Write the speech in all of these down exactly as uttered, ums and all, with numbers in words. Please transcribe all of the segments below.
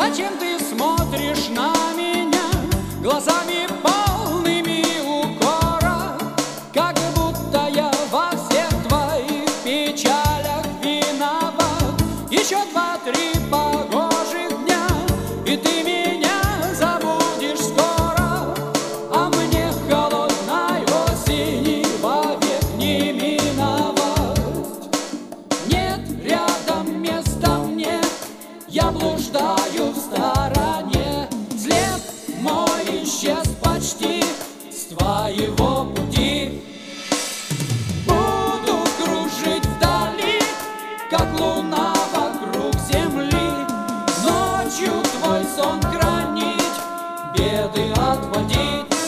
Зачем ты смотришь на меня глазами полными укора, как будто я во всех твоих печалях виноват? Еще два-три погожих дня, и ты меня забудешь скоро, а мне холодной осени вовек не миновать. Нет рядом места мне, я блуждаю в стороне. След мой исчез почти с твоего пути. Буду кружить вдали, как луна вокруг земли, ночью твой сон хранить, беды отводить.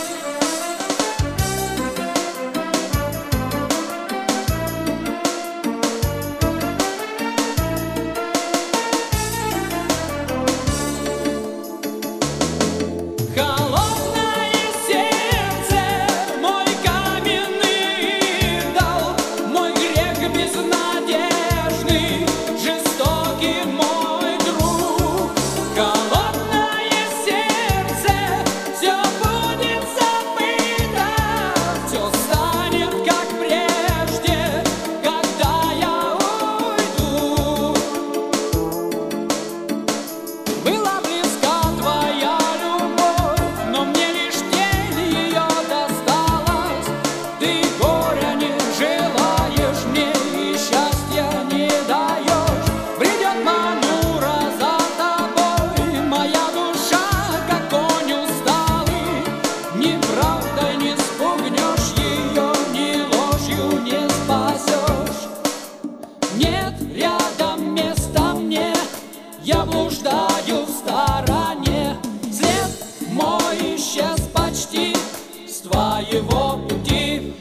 Нет рядом места мне, я блуждаю в стороне. След мой исчез почти с твоего пути.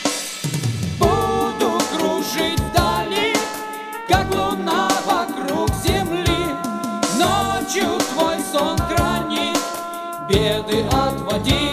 Буду кружить вдали, как луна вокруг земли, ночью твой сон хранить, беды отводить.